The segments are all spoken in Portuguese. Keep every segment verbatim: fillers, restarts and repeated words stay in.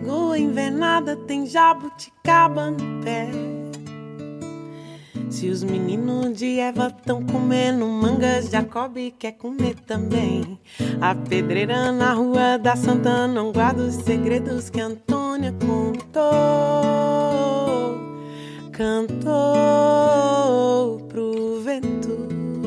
Chegou a invernada, tem jabuticaba no pé. Se os meninos de Eva tão comendo mangas, Jacob quer comer também. A pedreira na rua da Santana não guarda os segredos que Antônia contou. Cantou pro vento.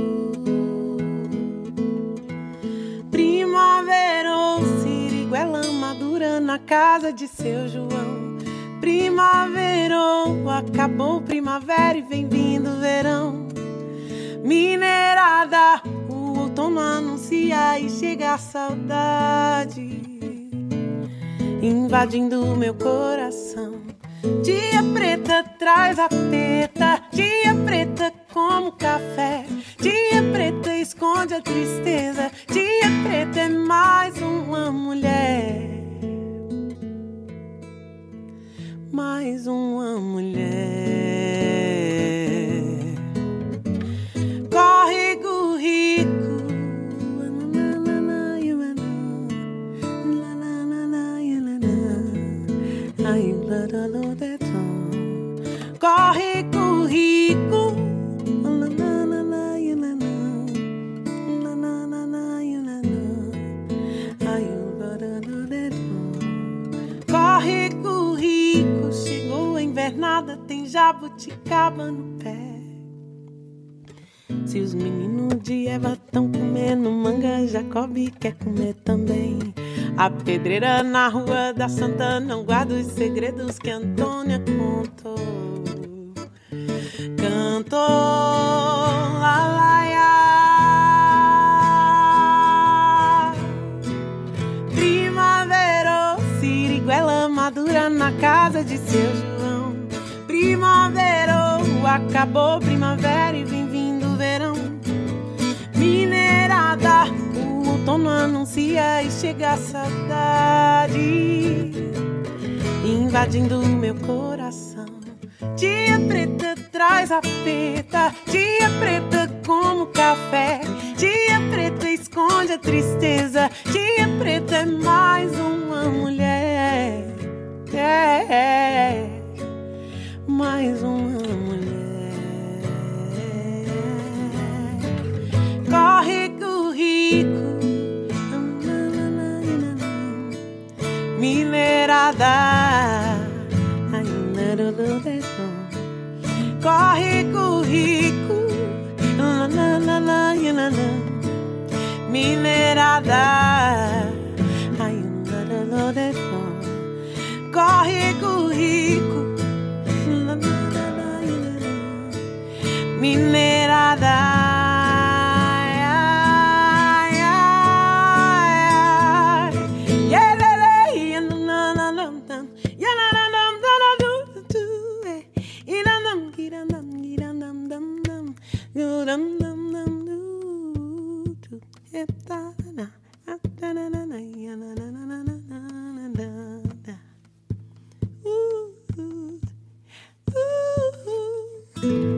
Primaverou, siriguela madura na casa de seu João. Primaverou, acabou primavera e vem vindo o verão. Minerada, o outono anuncia e chega a saudade, invadindo meu coração. Dia preta traz a preta, dia preta como café. Dia preta esconde a tristeza, dia preta é mais uma mulher. Mais uma mulher. Córrego rico, córrego rico, córrego rico. Chegou a invernada, tem jabuticaba no pé. Se os meninos de Eva tão comendo manga, Jacob quer comer também. A pedreira na rua da Santana não guarda os segredos que Antônia contou. Cantou lalaiá. Primaverou, siriguela madura na casa de seu João. Primaverou, acabou primavera e vem vindo o verão. Minerada, o outono anuncia e chega a saudade, invadindo o meu coração. Dia preta traz a preta, dia preta como café. Dia preta esconde a tristeza, dia preta é mais uma mulher. É, é, mais uma mulher. Córrego rico, minerada. Córrego rico, minerada. Córrego rico, minerada. Ooh, ooh, ooh.